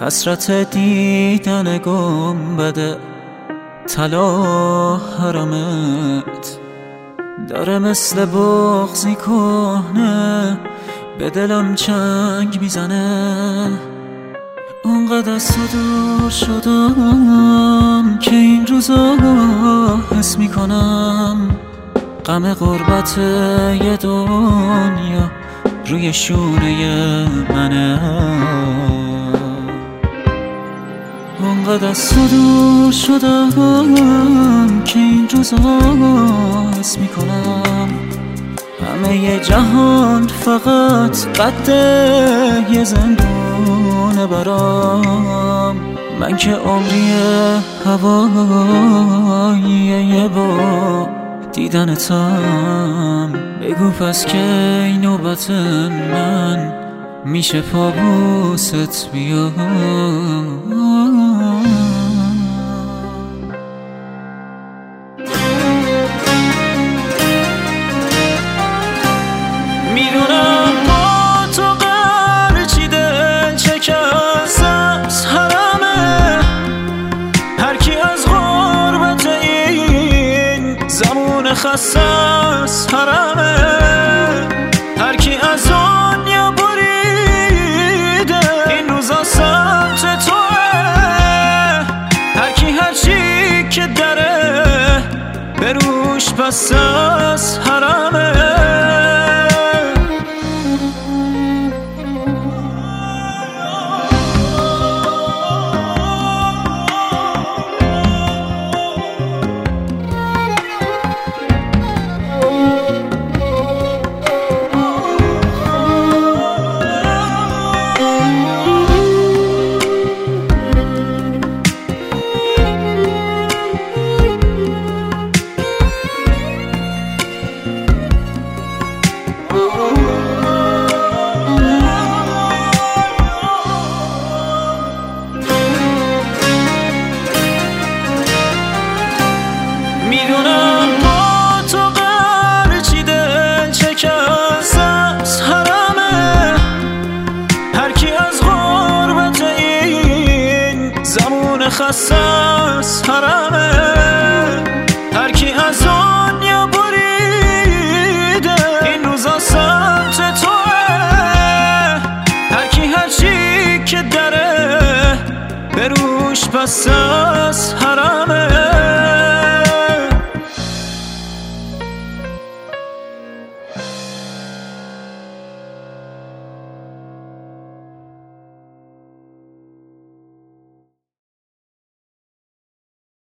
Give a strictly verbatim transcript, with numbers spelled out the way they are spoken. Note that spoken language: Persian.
حسرت دیدن گنبد طلا حرمت داره مثل بغضی کهنه به دلم چنگ میزنه. اونقدر از تو دور شدم که این روزا حس میکنم غم غربت یه دنیا روی شونه منه. اونقدر از تو دور شدم که این روزا حس میکنم همه ی جهان فقط قد یه زندونه برام. من که عمری هوایی یه با دیدنتم. بگو پس که این نوبت من میشه پابوست بیا. میدونم با تو قرچیده چه کس از حرمه. هر کی از غربت این زمان خسته از حرمه. هر کی از دنیا بریده این روزا سمت توه. هر کی هر چی که داره به روش پس از حرمه. میدونم با تو قرچیده چه کس از حرمه. هر کی از غربت این زمان خسته از حرمه. هر کی از دنیا بریده این روزا سمت توه. هر کی هر چی که داره به روش پس